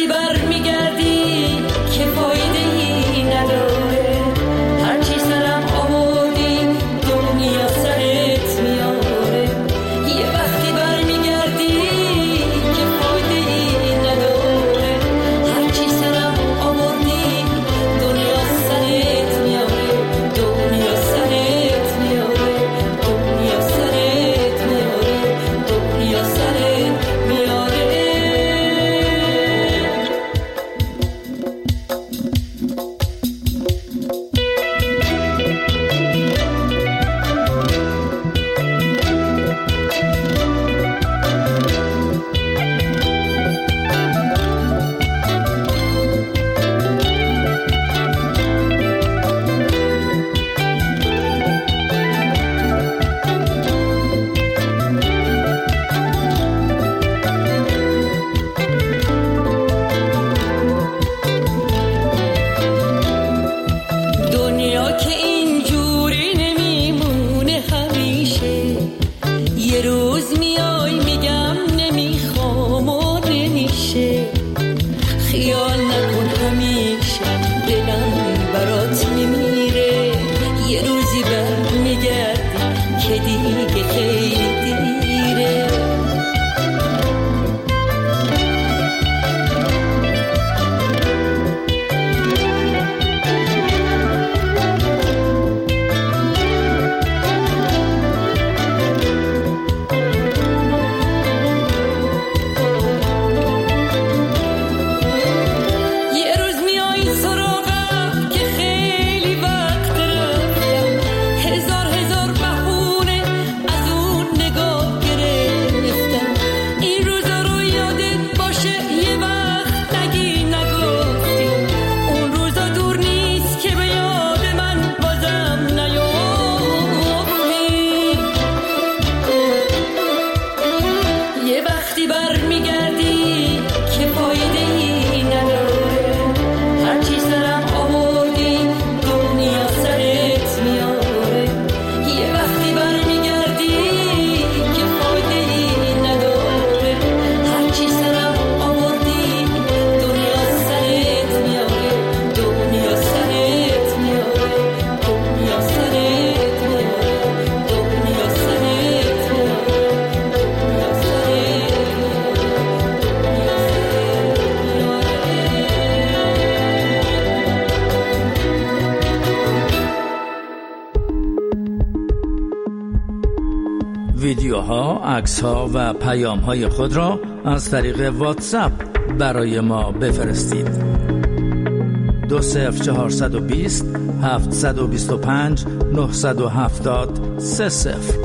وقتی برمیگردی که فایده‌ای نداره، هرچی سرم آوردی دنیا سرت میاره. یه وقتی برمیگردی که فایده‌ای نداره، هرچی سرم آوردی دنیا سرت میاره، دنیا سرت میاره، دنیا سرت میاره، دنیا سرت میاره. دنیا که اینجوری نمیمونه همیشه، یه روز میای میگم نمیخوام و نمیشه. خیال نکن همیشه دلم برات میمیره، یه روزی برمیگردی که دیگه خیلی دیره. یه روز میای سراغم که خیلی وقت رفتم، هزار بهونه از اون نگاه گرفتم. این روزا رو یادت باشه یه وقت نگی نگفتی، اون روزا دور نیست که به یاد من بازم نیافتی. یه وقتی برمیگردی که فایده‌ای نداره، هرچی سرم آوردی دنیا سرت میاره. یه وقتی برمیگردی که فایده‌ای نداره، هرچی سرم آوردی دنیا سرت میاره، دنیا سرت میاره، دنیا سرت میاره، دنیا سرت میاره، دنیا ویدیوها، عکس‌ها و پیام‌های خود را از طریق واتساپ برای ما بفرستید. 20420 725 970 30.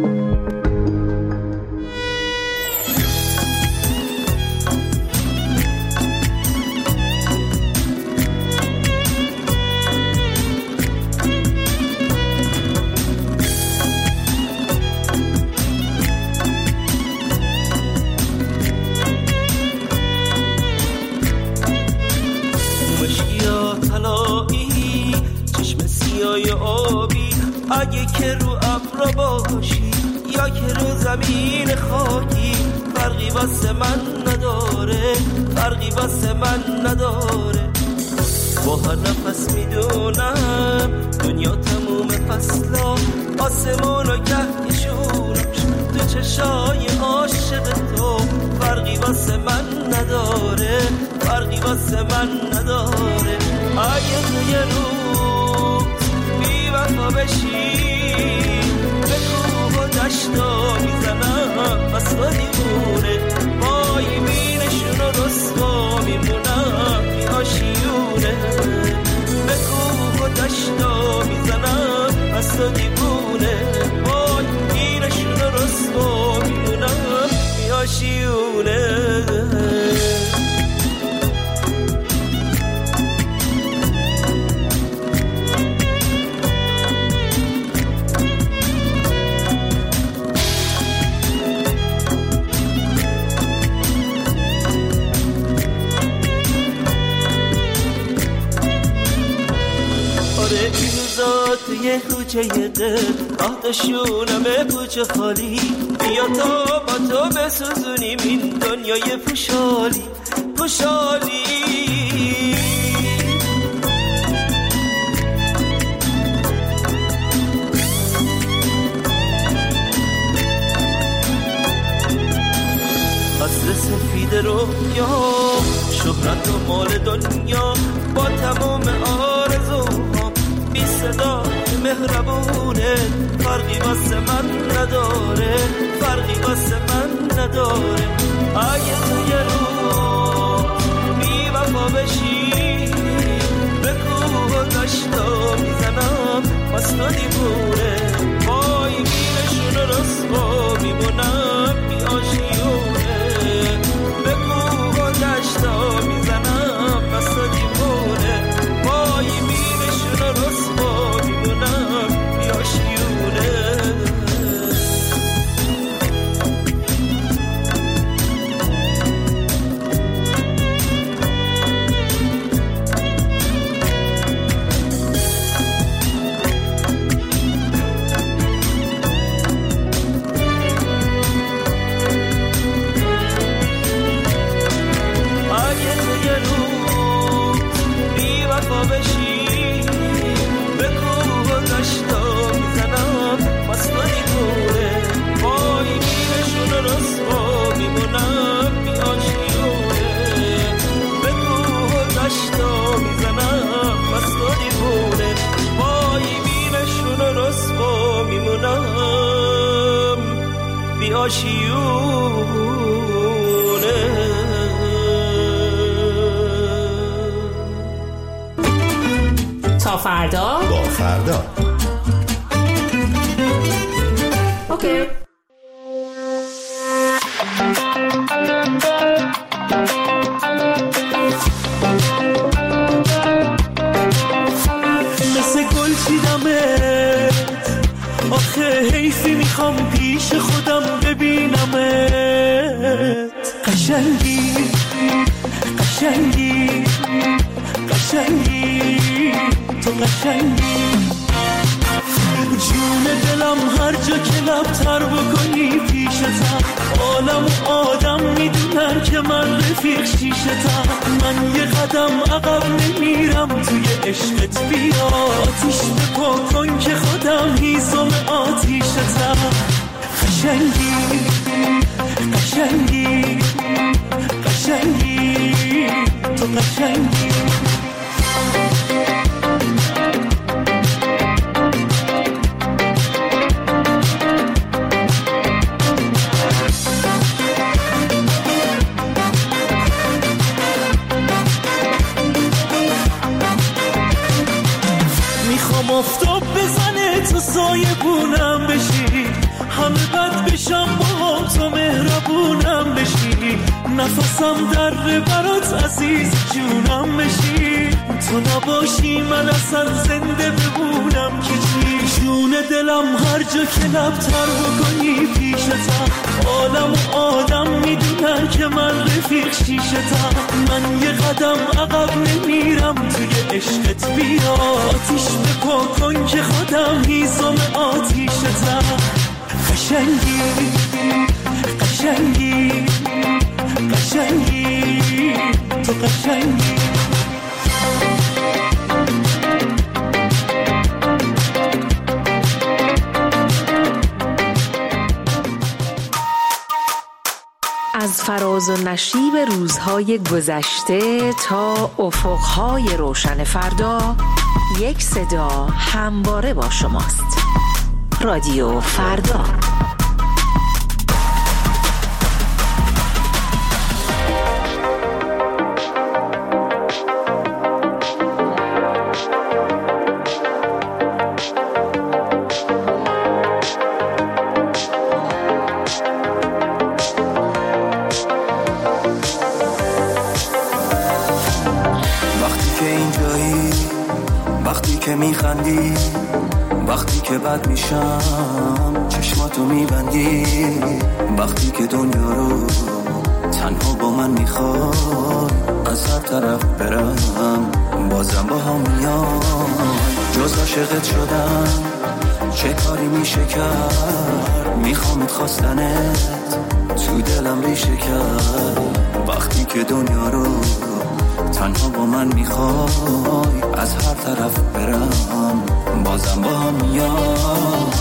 مشکیا طلایی چشم سیای آبی، اگه که رو ابر باشی یا که رو زمین خاکی، فرقی واسه من نداره، فرقی واسه من نداره. با هر نفس میدونم دنیا تموم فصلا، آسمون و کهکشونش تو چشای عاشق تو، فرقی واسه من نداره، فرقی واسه من نداره. اگه تو یه روز بی وفا بشی به کوه و دشتا میزنم بس تو دیوونه، وای بینشون و رسوا میمونم بی آشیونه. به کوه و دشتا میزنم بس تو دیوونه، وای بینشون و رسوا میمونم بی آشیونه. توی کوچه دل آتشونمه کوچه خالی، بیا تا با تو بسوزونیم این دنیای پوشالی. خوشحالی. عصر سفید رویا، شهرت و مال دنیا، با تمام آرزوها بی صدا مهربونه. فرقی واسه من نداره، فرقی واسه من نداره. اگه تو یه روز بی وفا بشی، به کوه و دشتا میزنم واسه دیوونه. وای میرشون رسوا میمونم بی آشیونه. به کوه و دشتا میزنم واسه دیوونه. وای میرشون رسوا میمونم بی آشیونه. تا فردا با فردا. اوکی. مثل گل چیدمت، آخه حیفی میخوام پیش خودم ببینمت. قشنگی قشنگی قشنگی تو قشنگی. جون دلم هر جا که لبتر بکنی پیشتم، عالم و آدم میدونن که من رفیق شیشتم. من یه قدم عقب نمیرم توی عشقت، بیا آتیش بپا کن که خودم هیزم آتیشتم. قشنگی قشنگی قشنگی تو قشنگی. میخوام آفتاب بزنه تو سایه بونم بشی، همه بد بشم با تو مهربونم بشی. نفسم در برات عزیز جونم بشی، تو نباشی من اصلا زنده بمونم که چی. جون دلم هر جا که لبتر بکنی پیشتم، عالم و آدم میدونن که من رفیق شیشتم. من یه قدم عقب نمیرم توی عشقت، بیا آتیش بپا کن که خودم هیزم آتیشتم. قشنگی قشنگی قشنگی تو قشنگی. از فراز و نشیب روزهای گذشته تا افقهای روشن فردا، یک صدا همواره با شماست. رادیو فردا. که میخندی، وقتی که بد میشم چشماتو میبندی، وقتی که دنیا رو تنها با من میخوای از هر طرف برم بازم با هم میای. جز عاشقت شدم چه کاری میشه کرد، میخوامت خواستنت تو دلم ریشه کرد. وقتی که دنیا رو تنها با من میخوای از هر طرف برم بازم با هم میای.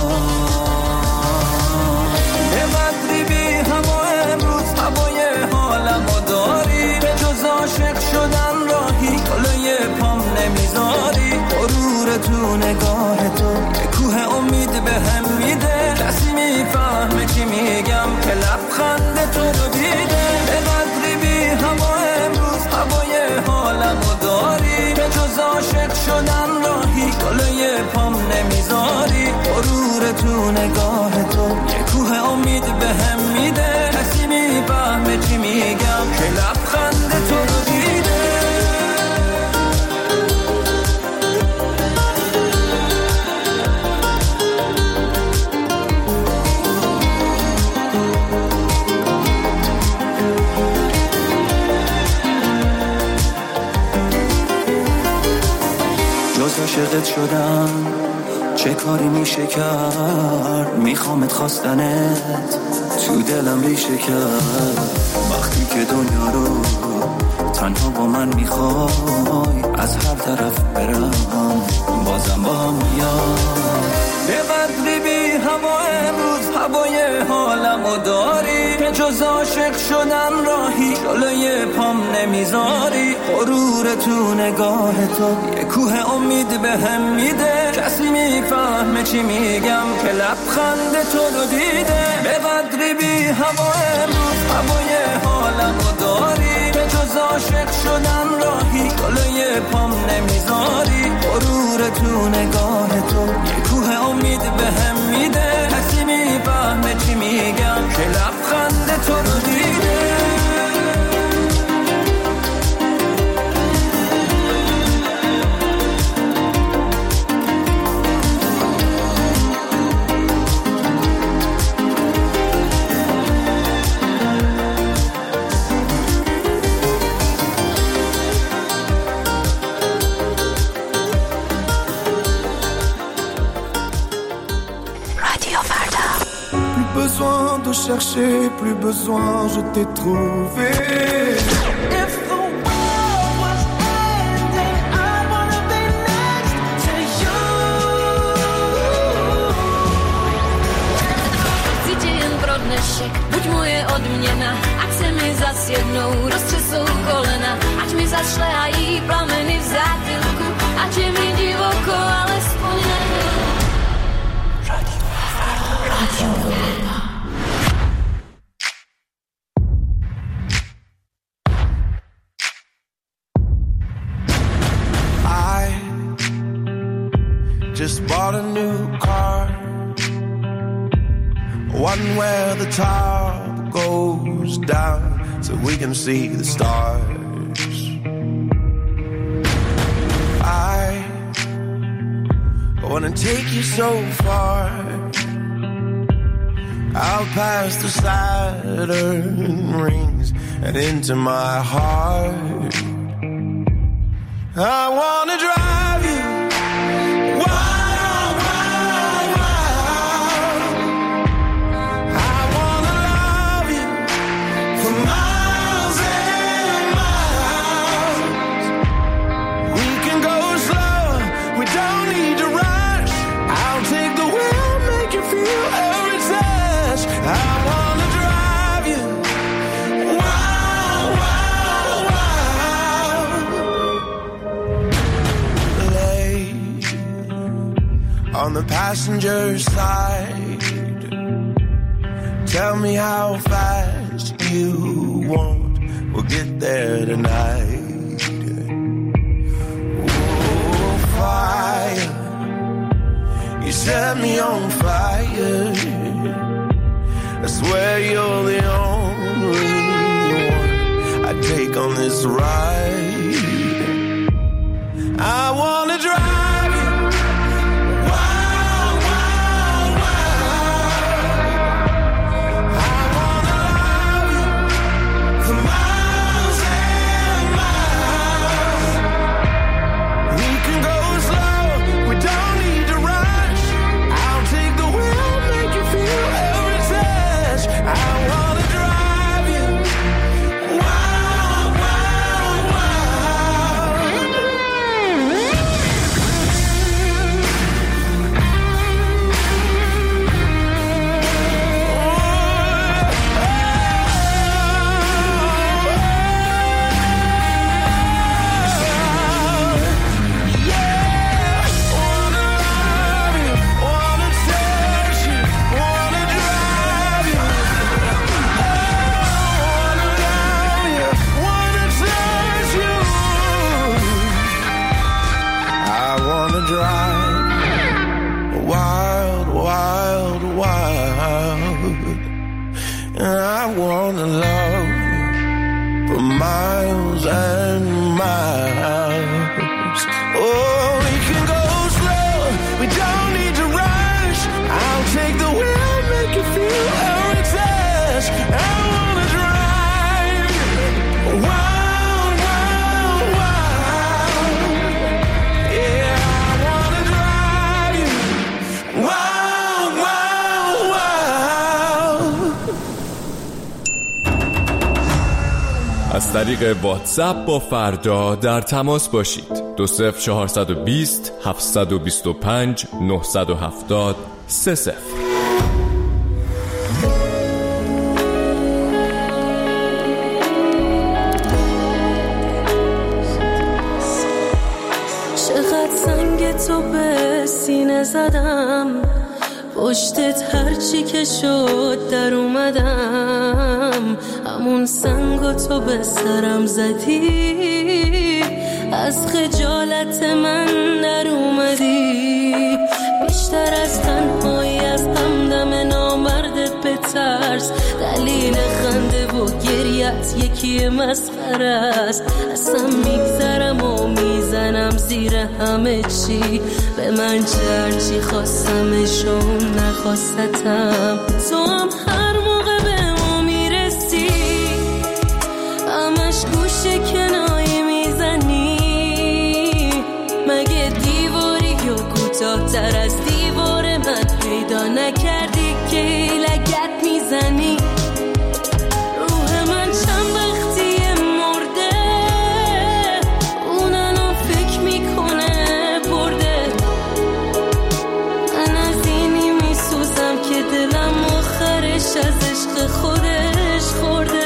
به قدری بی هوا امروز هوای حالمو داری، به جز عاشق شدن راهی جلوی پام نمیذاری. غرور تو نگاه تو یه کوه امید به هم میده، کسی میفهمه چی میگم که لبخند تو رو دیده. به قدری بی هوا امروز هوای حالمو داری، به جز عاشق شدن راهی جلوی پام نمیذاری. غرور تو نگاه تو یه کوه امید به هم میده، کسی میفهمه چی میگم که لبخند تو رو دیده. جز عاشقت شدم چه کاری میشه کرد، میخوامت خواستنت تو دلم ریشه کرد. وقتی که دنیا رو تنها با من میخوای از هر طرف برم بازم با هم میای. به قدری بی هوا امروز هوای حالمو داری، به جز عاشق شدن راهی جلوی پام نمیذاری. غرور تو نگاه تو یه کوه امید به هم میده، کسی میفهمه چی میگم که لبخند تو رو دیده. به قدری بی هوا امروز هوای حالمو داری، به جز عاشق شدن راهی جلوی پام نمیذاری. غرور تو نگاه تو یه کوه امید به هم میده، کسی میفهمه چی میگم که لبخند تو رو دیده. Besoin de chercher, plus besoin, je t'ai trouvé. If the world was ending, I wanna be next to you. Cítim pro dnešek, buď moje odměna, ať se mi zas jednou roztřesou kolena, ať mi zašlehají plameny v zátylku, ať je mi divoko, alespoň nebyl. Radio. Just bought a new car, one where the top goes down so we can see the stars. I wanna take you so far, out past the Saturn rings and into my heart. I wanna drive you wild, wild, wild. I wanna love you for miles and miles. We can go slow, we don't need to rush. I'll take the wheel, make you feel every touch. I wanna drive you wild, wild, wild. Lay on the passenger side, tell me how fast you want, we'll get there tonight. Oh, fire, you set me on fire. I swear you're the only one I take on this ride. I wanna drive you wild, wild, wild. I wanna love you for miles and miles. We can go slow, we don't need to rush. I'll take the wheel, make you feel every touch. I wanna drive you wild, طریق واتساپ با فردا در تماس باشید. 20420 725 970 30. چقدر سنگ تو به سینه زدم، پشتت هرچی که شد در اومدم، همون سنگو تو به سرم زدی، از خجالت من در اومدی، بیشتر از تنهایی از همدم نامردت به ترس، دلیل خنده و گریت یکی مسخره است، اصلا میگذرم و میزنم زیر همه چی، به من چرچی خواستمشون نخواستم، تو هم هر موقع به ما میرسی همش گوشه کنایی میزنی، مگه دیواری یا کوتاه تر از دیوار من پیدا نکردی که لگت میزنی، روح من چند وقتی مرده، اون الان فکر میکنه برده، من از اینی میسوزم که دلم آخرش از عشق خودش خورده.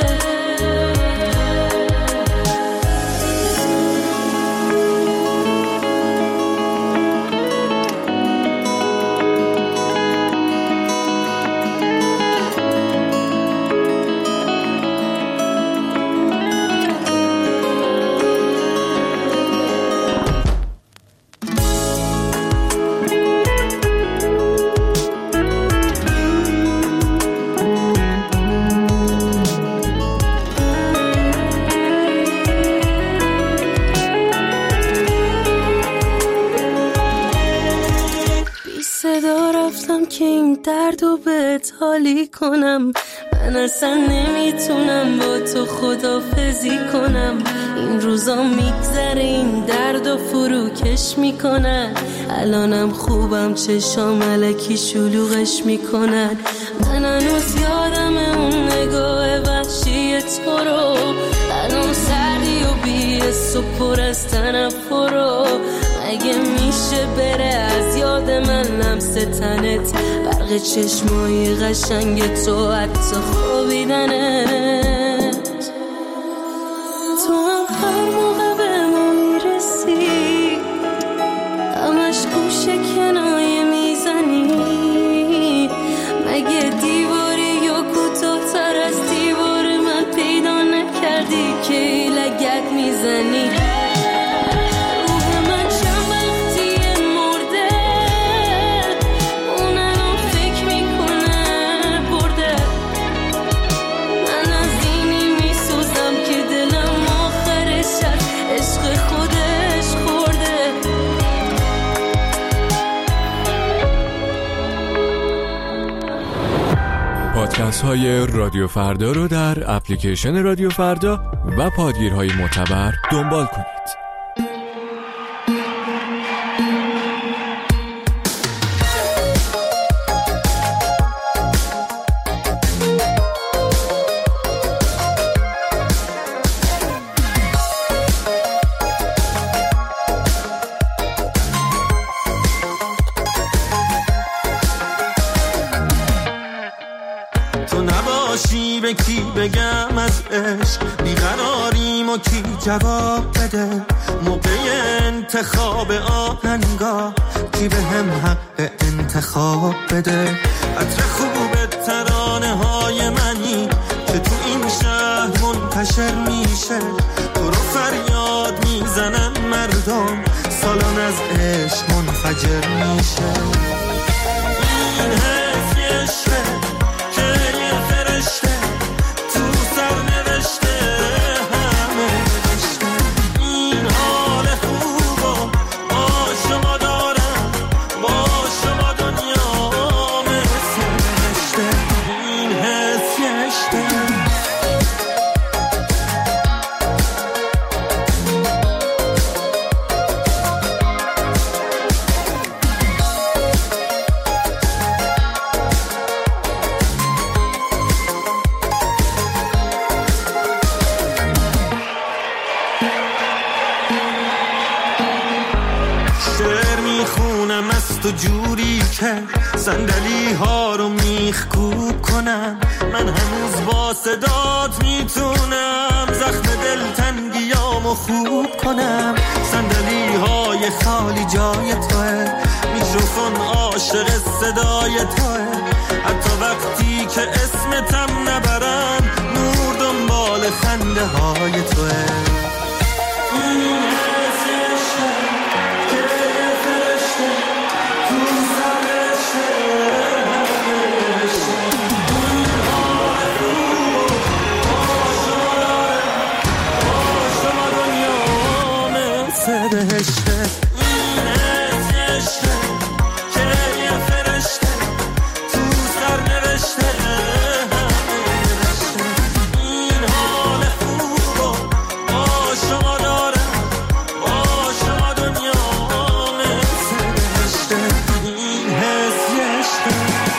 که این درد رو بهت حالی کنم، من اصلا نمیتونم با تو خدافزی کنم، این روزا میگذره این درد رو فروکش میکنن، الانم خوبم چشام الکی شلوغش میکنن، من هنوز یادم اون نگاه وحشی تو رو، الان سردی و بی‌حس و پر از تنفر رو، مگه میشه بره از یاد من لمس تنت، برق چشمای قشنگ تو حتی خوابیدنت، تو هم هر موقع به ما میرسی همش گوشه کنایه میزنی، مگه دیواری یا کوتاه تر از دیوار من پیدا نکردی که لگت میزنی، پادکست های رادیو فردا رو در اپلیکیشن رادیو فردا و پادگیرهای معتبر دنبال کنید. به کی بگم از عشق بیقراریم و کی جواب بده، موقع انتخاب آهنگا کی به هم حق انتخاب بده، عطر خوب ترانه های منی که تو این شهر منتشر میشه، تو رو فریاد میزنن مردم، سالان از عشق منفجر میشه، این حس یه عشقه که یه فرشته تو سر نوشته همه نوشته، این حال خوبا با شما دارم، با شما دنیا مثل نوشته، این حس یه عشقه. خونم از تو جوری که صندلی ها رو میخکوب کنم. من هنوز با صدات میتونم زخم دلتنگیامو خوب کنم. صندلی های خالی جای توه، میکروفون عاشق صدای توه. حتی وقتی که اسمتم نبرم نور دنبال خنده های توه. بهشته عشقه که یه فرشته تو سر نوشته. این حال خوب با شما دارم، با شما دنیا مثل بهشته. این حس عشقه.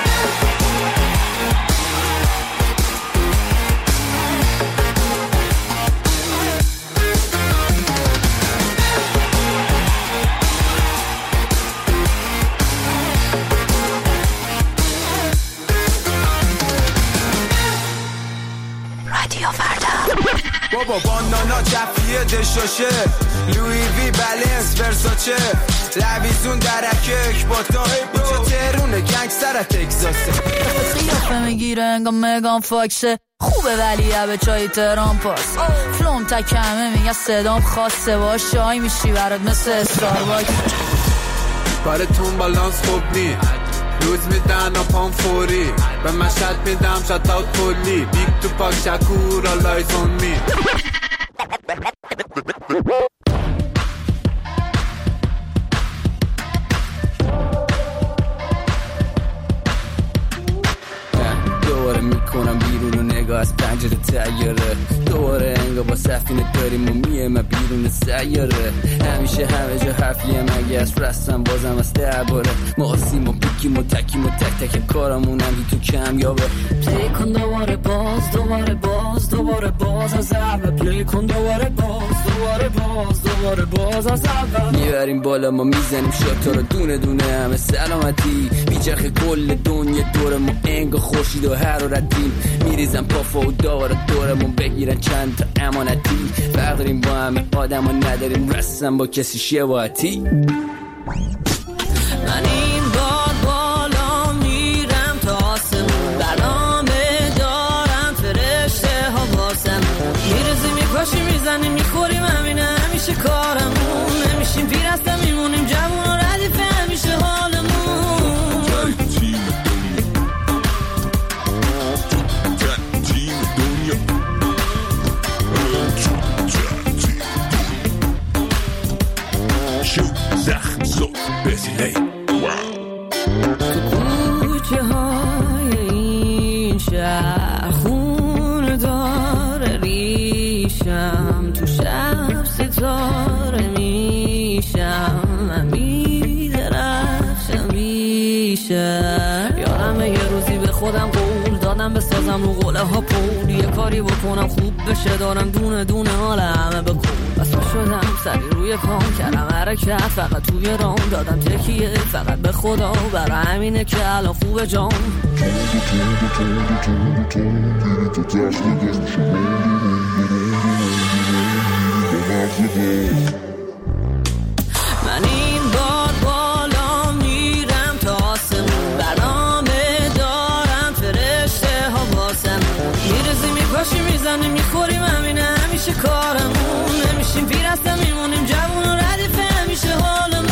بابا بانانا کفیه دشاشه، لوی وی بلنس ورساچه، لویزون درکک با تا بوچه ترونه گنگستر تکزاسه. قیافه میگیره انگا مگان فاکسه، خوبه ولی به چای تهران پاس. فلوم تکمه میگه صدام خاصه، باش چای میشی برات مثل استارباکس. کارتون بالانس خوب نی، روز میدن و پام فوری، به مشهد میدم شات اوت کلی. بیگ تو پاک شکور all eyes on me. دوباره میکنم بیرون و نگاه از پنجره تیاره، دوباره انگار با سفینه داریم و میه بیرون سیاره. همیشه همه جا حرفیه مگه از رستم بازم از درباره ما آسیم و بیکیم و تکیم و تک تک کارمون هم تو کم یابه. پلی کن دوباره باز، دوباره باز، دوباره باز از اول. پلی کن دوباره باز، دوباره باز، دوباره باز از اول. میبریم بالا ما میزنیم شاتا رو دونه دونه همه سلامتی. بیچرخ کل دنیا دور ما انگار خورشید و حرارتی. میریزم پافا و داور دورمون بگیرن چند تا امانتی. فرق داریم با همه آدم و نداریم رسم با کسی شباهتی. من این بار بالا میرم تا آسمون، برنامه دارم فرشته ها واسم. میرزی میپاشی میزنی میخوریم همینه همیشه کارمون. نمیشیم پیر هسته میمونیم جوون و ردیفه همیشه حالمون. زخم زود بزیلی تو کوچه های این شهر خون داره ریشم، تو شب ستاره میشم، من میدرخشم بیشم. یادم یه روزی به خودم قول دادم بسازم رو قوله ها پول، یه کاری بکنم خوب بشه، دارم دونه دونه حال همه بکن. بس شدم سری روی کام کردم حرکت، فقط توی رام دادم تکیه فقط به خدا. برای همینه که الان خوبه جام. من این بار بالا میرم تا آسمون، برنامه دارم فرشته ها واسم. میرزی میپاشی میزنی میخوریم همینه همیشه کارمون. نمیشیم پیر هسته میمونیم جوون و ردیفه همیشه حالمون.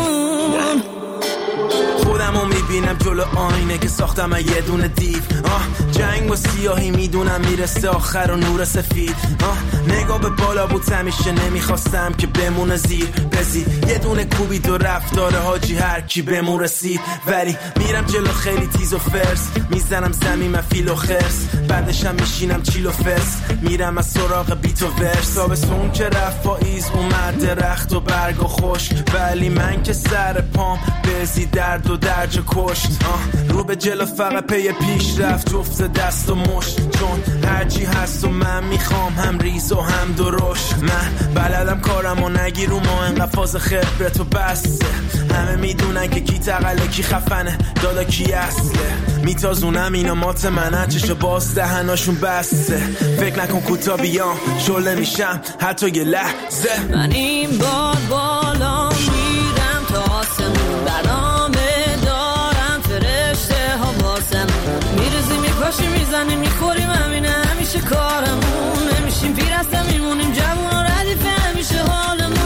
خودمو میبینم جلو آینه که ساختم یه دونه دیو. جنگ و سیاهی میدونم میرسه آخر و نور سفید. نگاه به بالا بود همیشه نمیخواستم که بمونه زیر بزی. یه دونه کوبید و رفتاره حاجی هر کی بمون رسید. ولی میرم جلو خیلی تیز و فرس، میزنم زمین من فیل و خرس. بعدشم میشینم چیل و فس، میرم از سراغ بیت و ورس. تابستون که رفت پاییز اومد درخت و برگ و خشک، ولی من که سر پام بزی درد و درج کش. پشت رو به جلو فقط پی پیش رفت جفت دست و مشت چون هرچی هست و من میخوام هم ریز و هم درشت من بلدم کارم و نگیر رو ما انقدر فاز خبرت و بسته همه میدونن که کی تقله کی خفنه دادا کی اصله میتازونم اینا مات منن چشو باز دهناشون بسته فکر نکن کوتا بیام شله میشم حتی یه لحظه من این بار بالا میرم تا آسمون برنامه دارم فرشته ها باسم میرزی میپاشی میزنی میخوریم همینه همیشه کارمون نمیشیم پیر هسته میمونیم جوون و ردیفه همیشه حالمون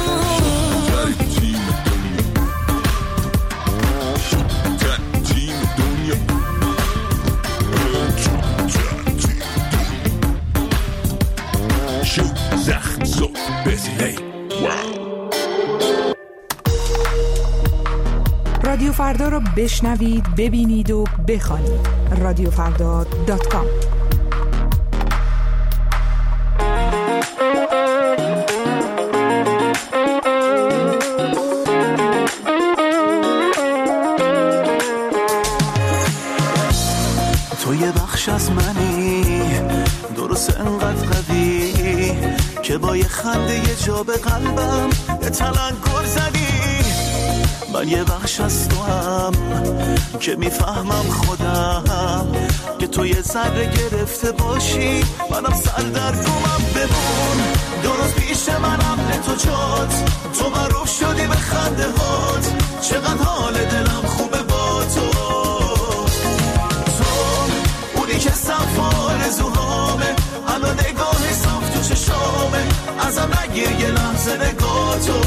زخم زود بزیلی رادیو فردا رو بشنوید، ببینید و بخوانید. رادیوفردا.com. تو یه بخش از منی درست انقدر قوی که با یه خنده یه جا به قلبم تلنگر زدی من یه بخش از تو هم که میفهمم خودم که تو یه ذره گرفته باشی منم سر در رومم بمون درست پیش منم تو جات تو معروف شدی به خنده هات چقدر حال دلم خوبه با تو اونی که سفار زوهامه الان نگاه صاف تو چشامه ازم نگیر یه لحظه نگاه تو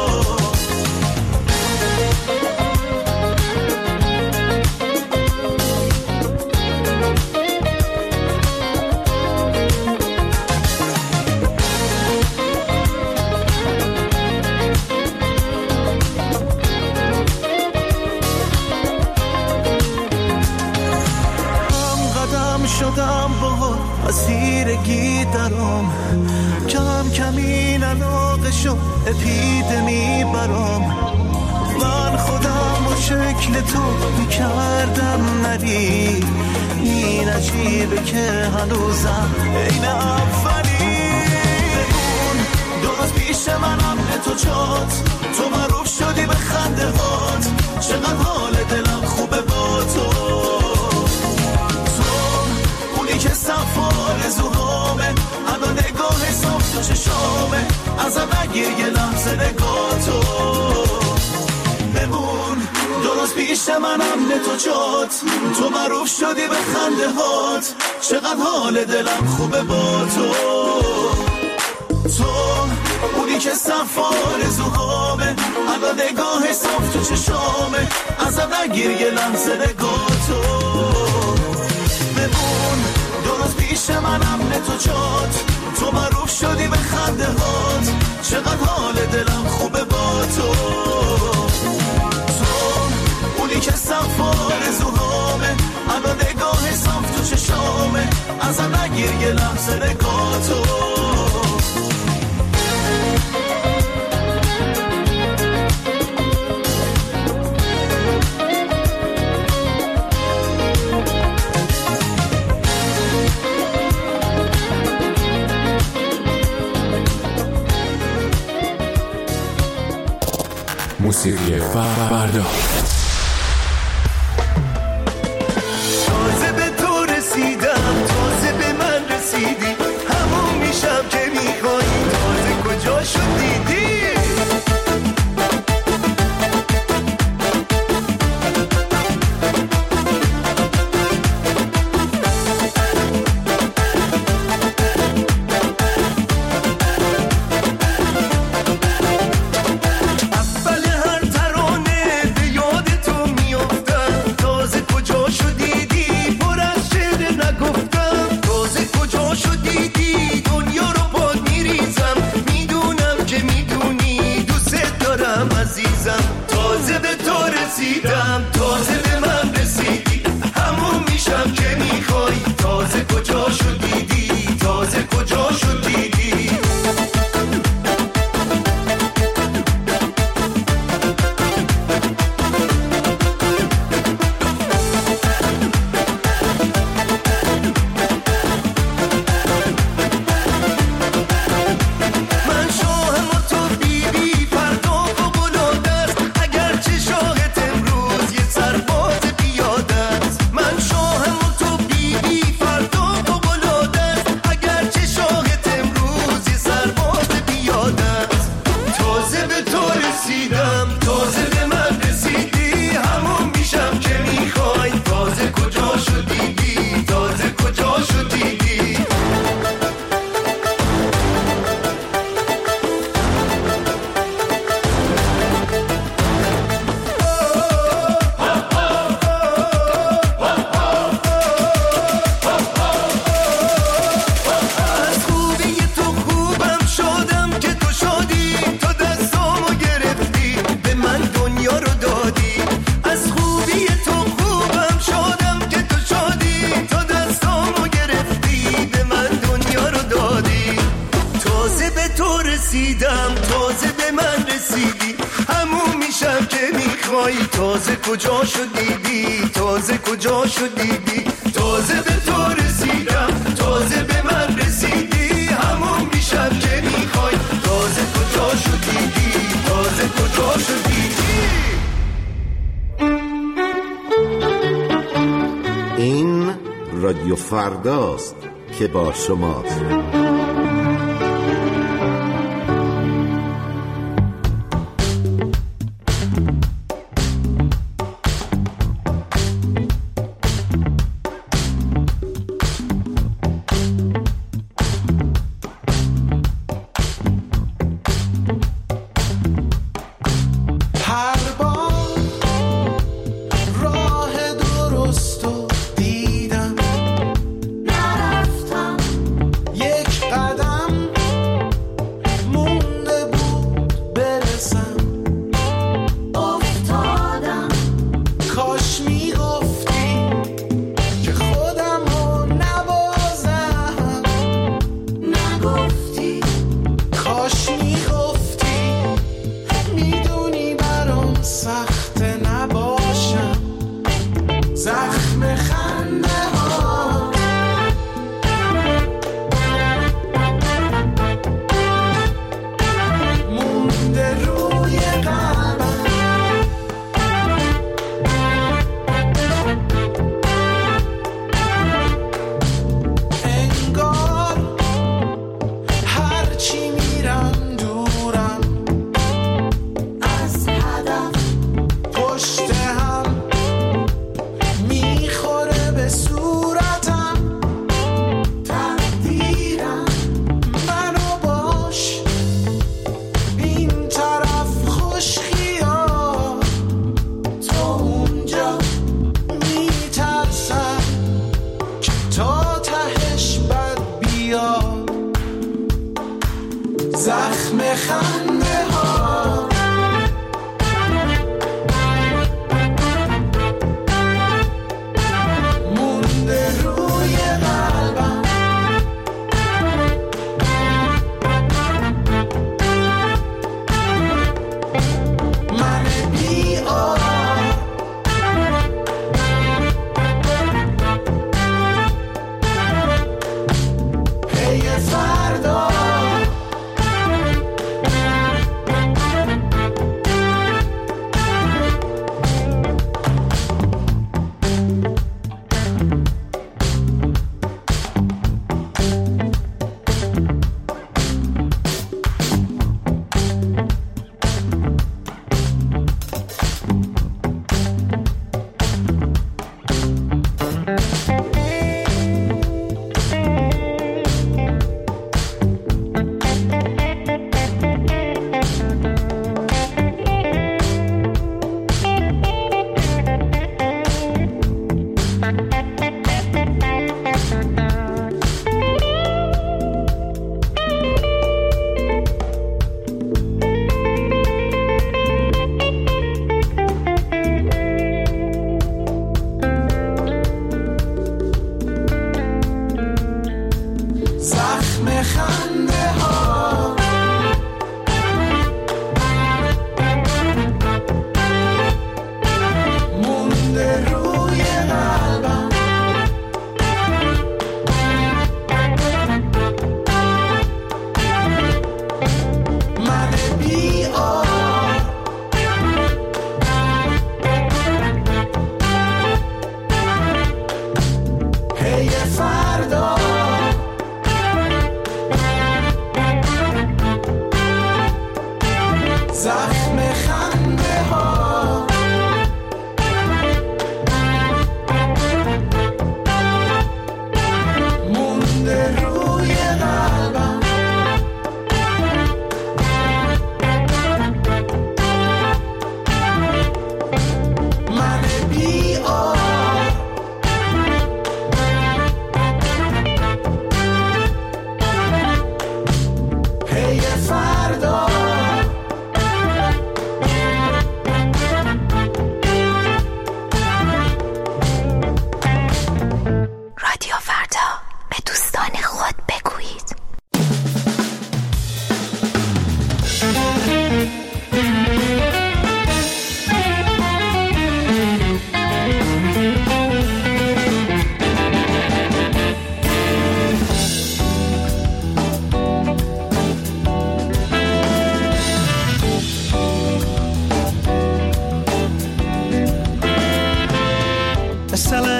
شدم با اسیرگی درام کم کم این علاقه شو اپیدمی برام من خودم و شکل تو میکردم نری این عجیبه که هنوزم این اولی بمون درست پیش منم تو جات تو معروف شدی به خنده هات چقدر حال دلم خوبه با تو که سفار زوهامه الان نگاه صاف تو چشامه ازم نگیر یه لحظه نگاه تو بمون درست پیش منم تو جات تو معروف شدی به خنده هات چقدر حال دلم خوبه با تو اونی که سفار زوهامه الان نگاه صاف تو چشامه ازم نگیر یه لحظه نگاه تو بمون درست پیش منم تو جات تو معروف شدی به خنده هات چقدر حال دلم خوبه با تو اونی که سفار زوهامه الان نگاه صاف تو چشامه ازم نگیر یه لحظه نگاه تو موسیقی فردا تازه به تو رسیدم تازه به من رسیدی همون میشم که میخوایی تازه کجا شد دیدی رسیدم، تازه به من رسیدی، همون میشم که میخوای. تازه کجا شدیدی، تازه کجا شدیدی. تازه به من رسیدی، همون میشم که میخوای. تازه کجا شدیدی، تازه کجا شدیدی. تازه به تو رسیدم، تازه به من رسیدی، همون میشم که میخوای. تازه کجا شدیدی، تازه کجا شدیدی. این رادیو فرداست که با شماست. یک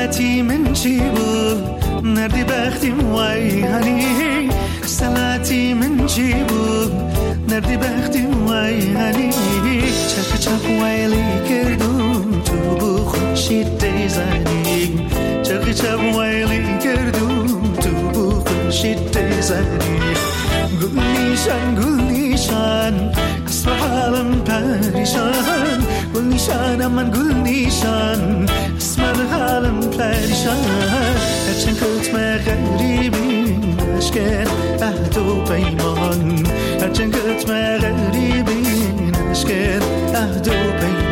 سلعتی من چی بود نردی بختیم وای هنی سلعتی من چی بود نردی بختیم وای هنی چک چک وایلی کردم تو بو خوشید دیزنی چک چک وایلی کردم تو بو خوشید دیزنی گل نیشان اسم حالم پریشان گل نیشانم من گل نیشان اسم حالم پریشان هرچند کتم غریبی نشکن عهد و پیمان هرچند کتم غریبی نشکن عهد و پیمان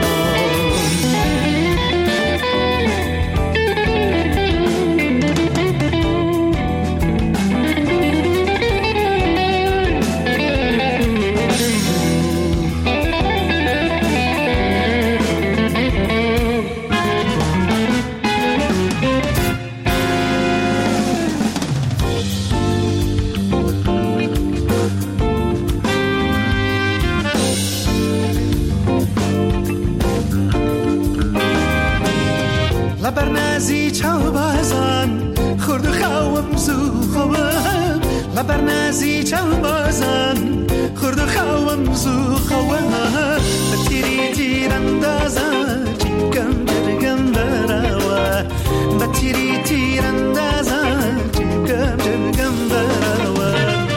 لبرنازی چاو بازان خورد خوام زو خوام لبرنازی چاو بازان خورد خوام زو خوام بتیری تیر اندازه چیکم جرگم براوا بتیری تیر اندازه چیکم جرگم براوا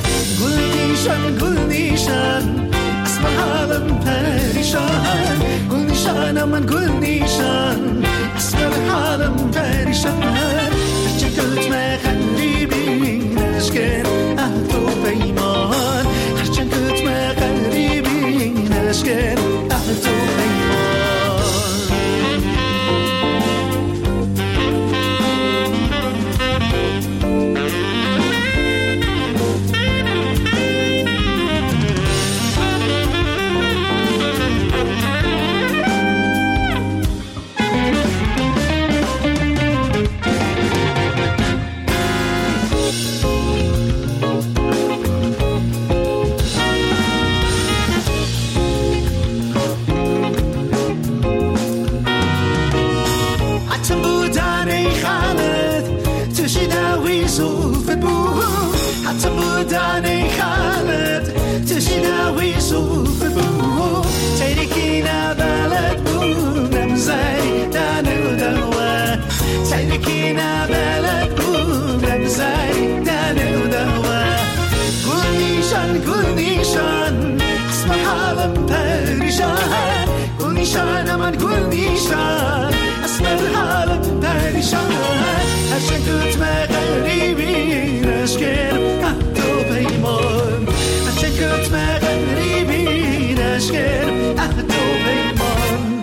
گل نیشان اسم حالم پریشان گل نیشان من گل نیشان اسم حالم پریشان هرچه کتم غریبی نشکن عهد و پیمان هرچه کتم غریبی نشکن عهد و پیمان حتی بودن خالد تشناوی صوف بو تیرکی نبلد بودم زی دانو دوا تیرکی نبلد بودم زی دانو دوا گل نیشان اسم حالم پریشان گل نیشان من گل نیشان اسم حالم پریشان هرچند کتم غریبی نشکن عهد و پیمان هرچند کتم غریبی نشکن عهد و پیمان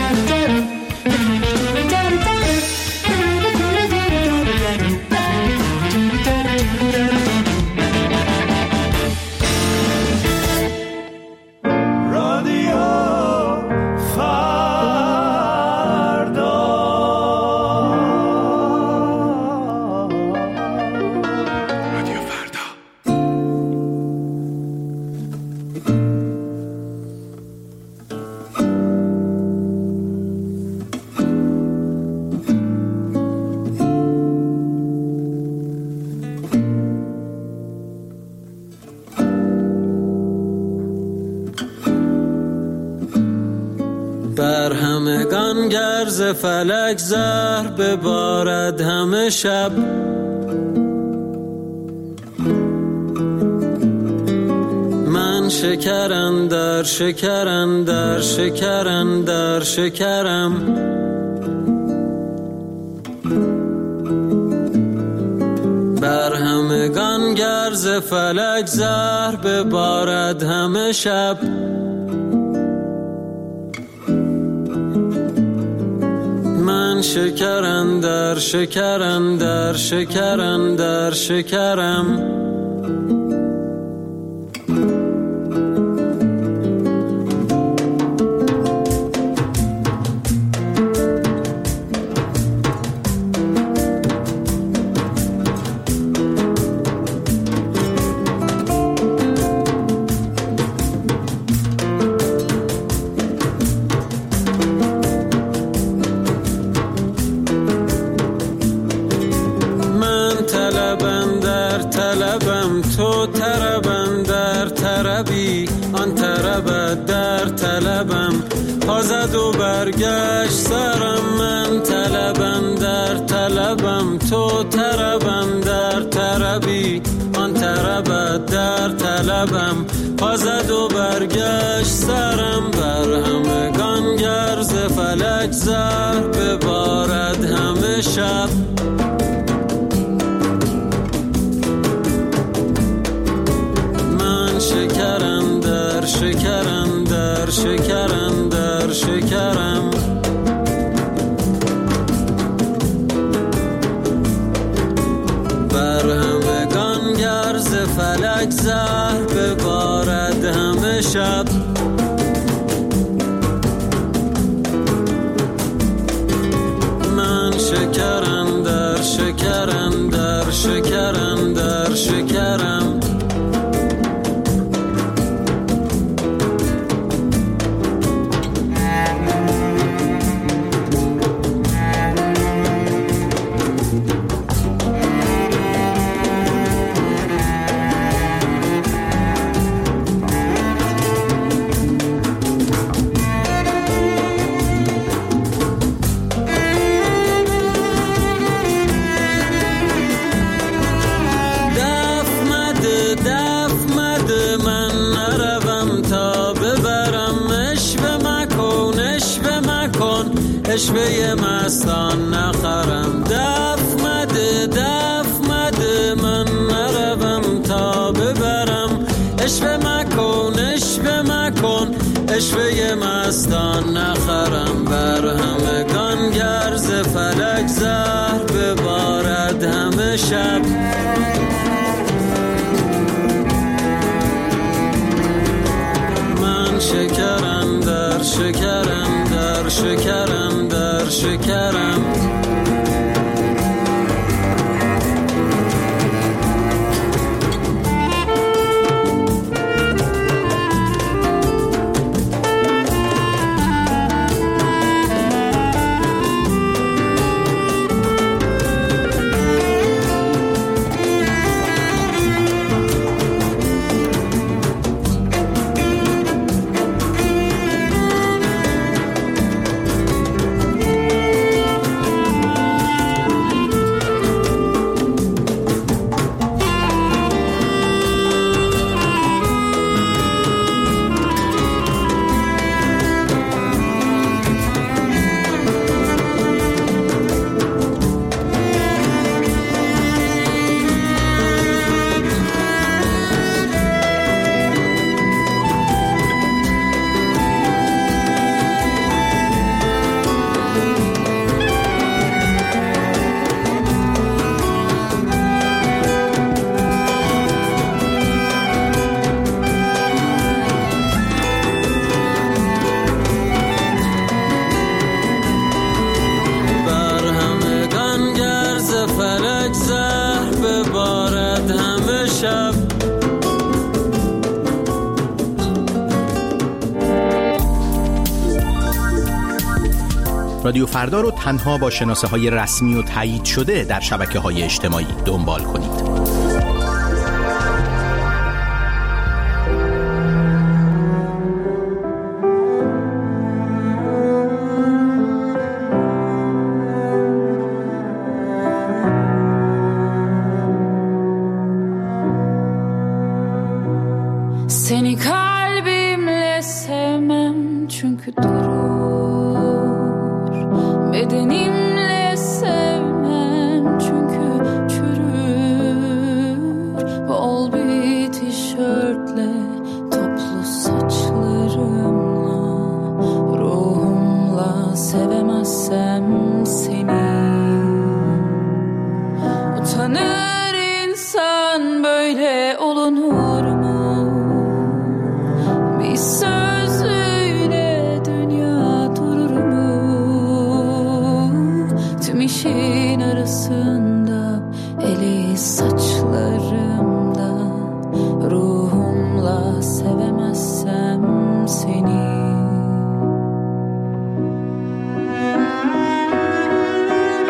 بر همگان گرز فلک زهر ببارد همه شب من شکرم در شکرم در شکرم در شکرم بر همگان گرز فلک زهر ببارد همه شب من شکرم در شکرم در شکرم در شکرم پا زد و برگشت سرم. من طلبم در طلبم، تو طربم در طربی، آن طربت در طلبم. پا زد و برگشت سرم، بر همگان گر ز فلک زهر ببارد همه شب. من شکرم در شکرم در شکرم در شکرم. بر همگان گر ز فلک زهر ببارد همه شب. من شکرم در شکرم در شکرم در شکرم. اشوه مستان نخرم. دف مده من نروم تا ببرم. اشوه مکن اشوه مستان نخرم. بر همگان گر ز فلک زهر ببارد همه شب. من شکرم در شکرم در شکرم در شکرم. رادیو فردا رو تنها با شناسه‌های رسمی و تایید شده در شبکه‌های اجتماعی دنبال کنید. Seni kalbimle sevmem çünkü durur. Bedenimle sevmem çünkü çürür. Bol bir tişörtle toplu saçlarımla ruhumla sevemezsem seni. Utanır insan böyle olunur mu? Bir sözüyle dünya durur mu? Tüm işin arasında eli saçlarımda ruhumla sevemezsem seni.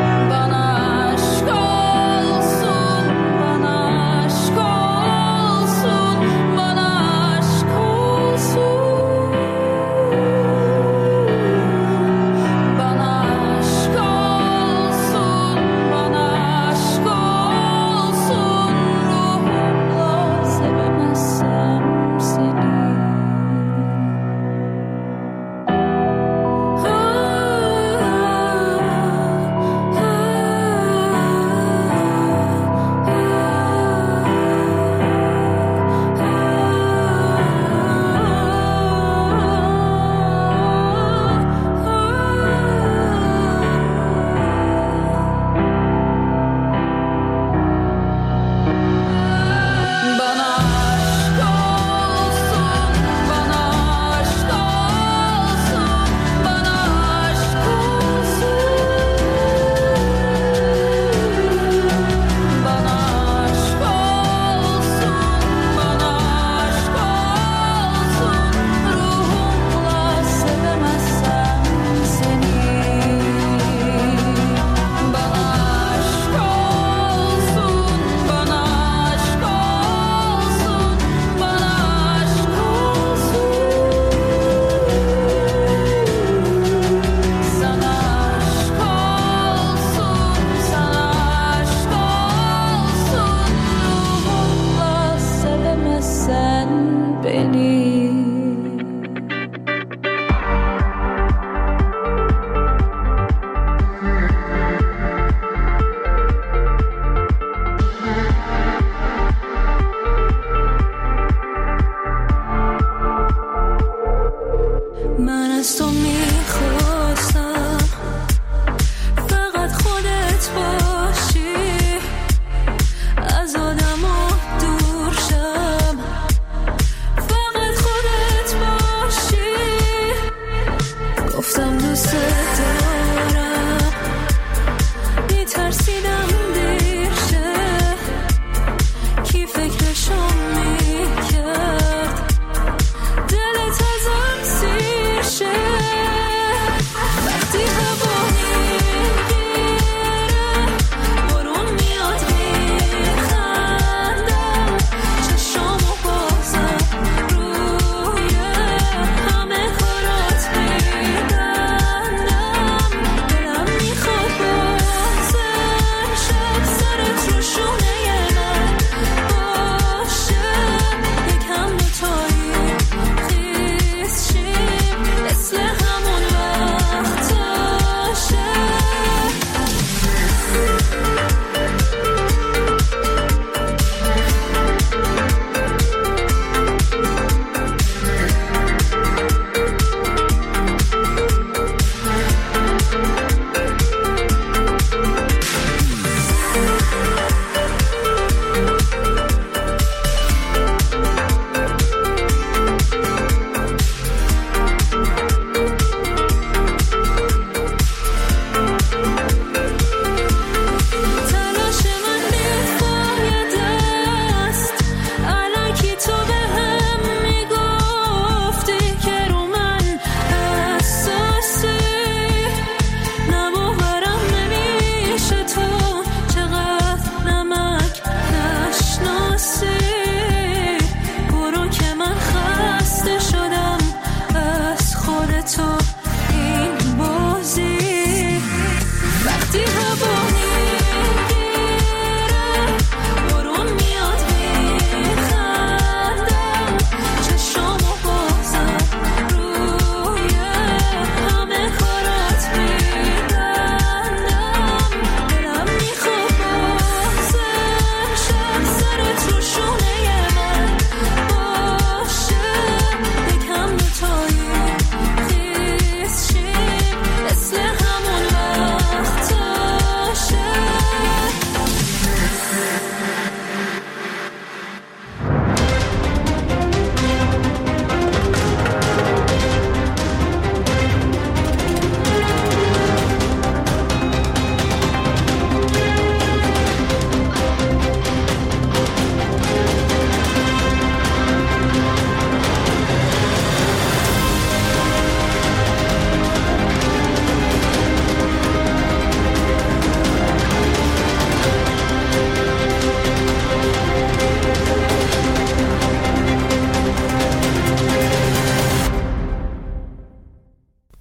میخواستم فقط خودت باشی، از آدما دور شم، فقط خودت باشی. گفتم دوست دارم، میترسیدم